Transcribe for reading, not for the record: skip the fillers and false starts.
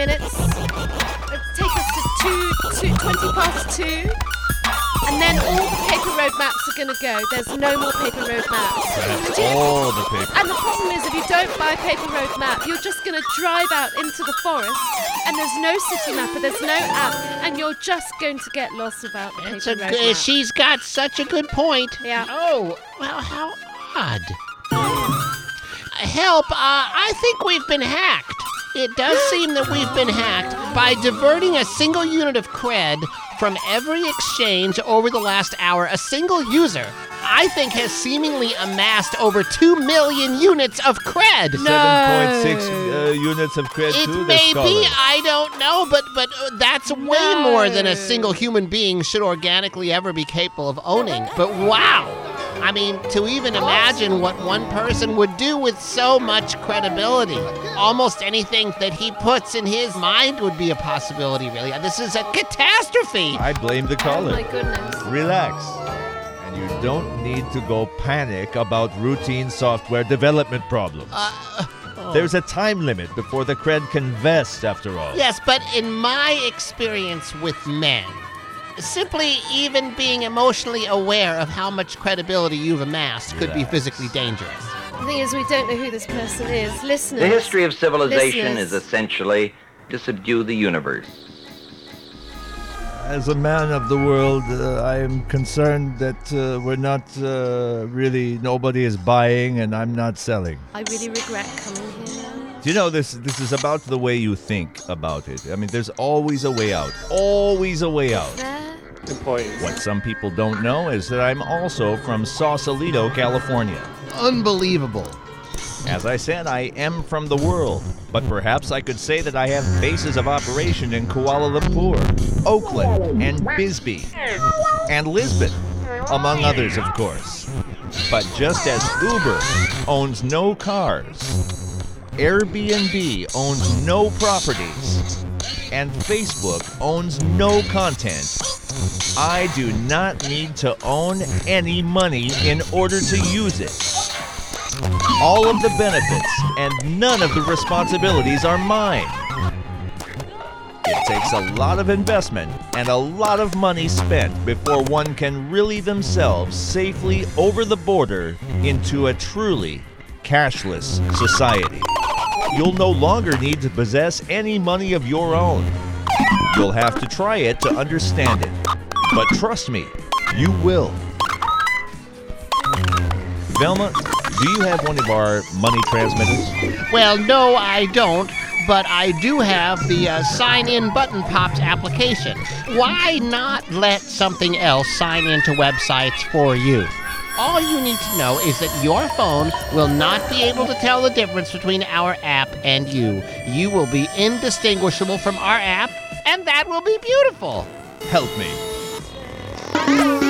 minutes. Let's take us to 20 past 2. And then all the paper road maps are going to go. There's no more paper road maps. That's all the paper. And the problem is, if you don't buy a paper road map, you're just going to drive out into the forest, and there's no city mapper, there's no app, and you're just going to get lost without the paper road map. She's got such a good point. Yeah. Oh, well, how odd. Help, I think we've been hacked. It does seem that we've been hacked by diverting a single unit of cred from every exchange over the last hour. A single user, I think, has seemingly amassed over 2 million units of cred. 7.6 units of cred It to the may scholar. be, I don't know, but that's way more than a single human being should organically ever be capable of owning. But wow! I mean, to even imagine what one person would do with so much credibility. Almost anything that he puts in his mind would be a possibility, really. This is a catastrophe. I blame the Oh caller. my goodness. Relax. And you don't need to go panic about routine software development problems. There's a time limit before the cred can vest, after all. Yes, but in my experience with men, simply even being emotionally aware of how much credibility you've amassed could be physically dangerous. The thing is, we don't know who this person is. Listeners. The history of civilization Listeners. is essentially to subdue the universe. As a man of the world, I am concerned that we're not really, nobody is buying and I'm not selling. I really regret coming here. Do you know, this is about the way you think about it. I mean, there's always a way out. Always a way out. There. What some people don't know is that I'm also from Sausalito, California. Unbelievable. As I said, I am from the world, but perhaps I could say that I have bases of operation in Kuala Lumpur, Oakland, and Bisbee, and Lisbon, among others, of course. But just as Uber owns no cars, Airbnb owns no properties, and Facebook owns no content, I do not need to own any money in order to use it. All of the benefits and none of the responsibilities are mine. It takes a lot of investment and a lot of money spent before one can really themselves safely over the border into a truly cashless society. You'll no longer need to possess any money of your own. You'll have to try it to understand it. But trust me, you will. Velma, do you have one of our money transmitters? Well, no, I don't, but I do have the Sign-In Button Pops application. Why not let something else sign into websites for you? All you need to know is that your phone will not be able to tell the difference between our app and you. You will be indistinguishable from our app, and that will be beautiful. Help me.